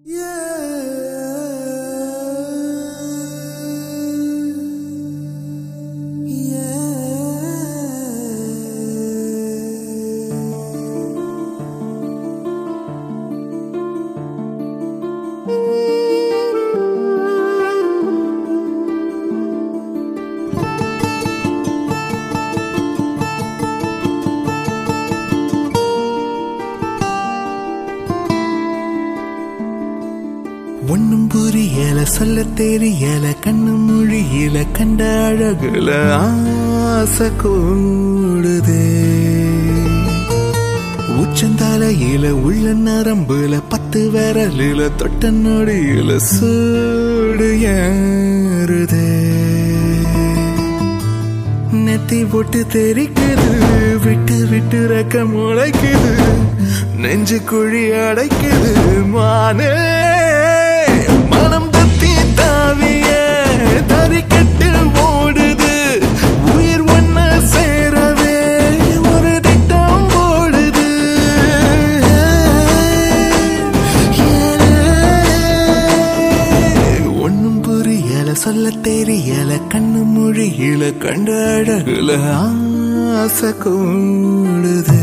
ஒன்னும் புரியல சொல்ல தெரியல கண்ணு மொழியில கண்ட அழகுல ஆசை கூடுதே உச்சந்தலையில உள்ள நரம்புல 10 விரலில தொட்ட நொடியில சூடு ஏறுதே நெத்தி போட்டு தெரிக்குது விட்டு விட்டு ரக்க முளைக்குது நெஞ்சு குழி அடைக்குது மானே மனம் தத்தி தாவிய தறிக்கட்டு ஓடுது உயிர் ஒன்ன சேரவே ஒரு திட்டம் ஓடுது ஒன்னும் புரியல சொல்ல தெரியல கண்ணு மொழியில கண்ட அழகுல ஆசை கூடுது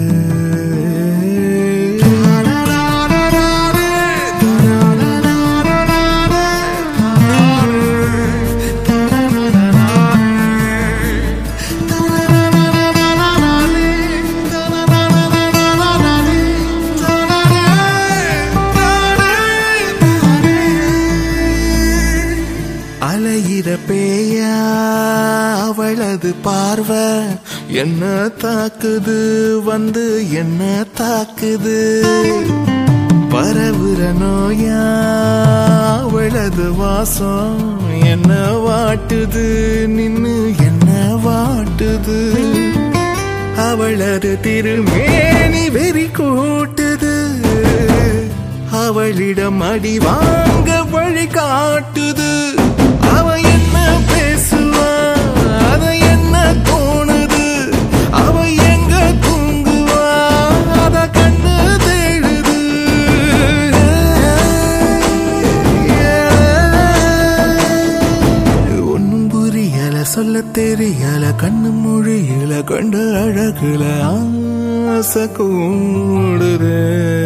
அலையிற பேயா அவளது பார்வை என்ன தாக்குது வந்து என்ன தாக்குது பரவுற நோயா அவளது வாசம் என்ன வாட்டுது நின்னு என்ன வாட்டுது அவளது திருமேனி வெறி கூட்டுது அவளிடம் அடி வாங்க வழி காட்டுது அவ என்ன பேசுவா அத என்ன தோணுது அவ எங்க தூங்குவா அத கண்ணு தேடுது ஒன்னும் புரியல சொல்ல தெரியல கண்ணு மொழியில கண்ட அழகுல ஆசை கூடுதே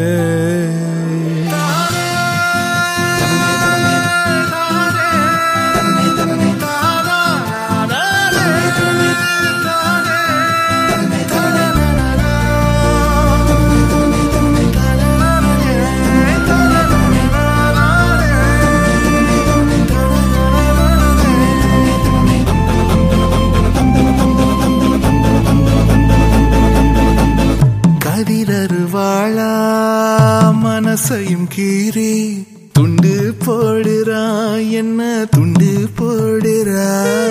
கதிரருவாளா மனசையும் கீறி துண்டு போடுறா என்ன துண்டு போடுறா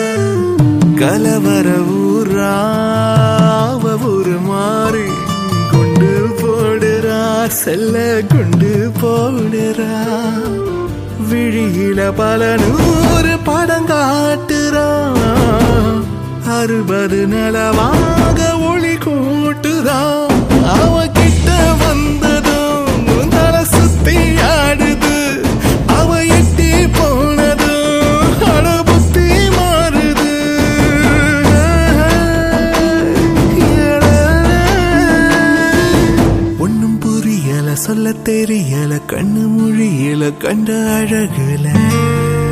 கலவர ஊரா அவ ஒரு மாறி குண்டு போடுறா செல்ல குண்டு போடுறா விழியில பல 100 படம் காட்டுறா 60 நிலவாக ஒளி கூட்டுறா அவ கிட்ட வந்ததும் தலை சுத்தி ஆடுது அவ எட்டி போனதும் அட புத்தி மாறுது ஒன்னும் புரியல சொல்ல தெரியல கண்ணு மொழியில கண்ட அழகுல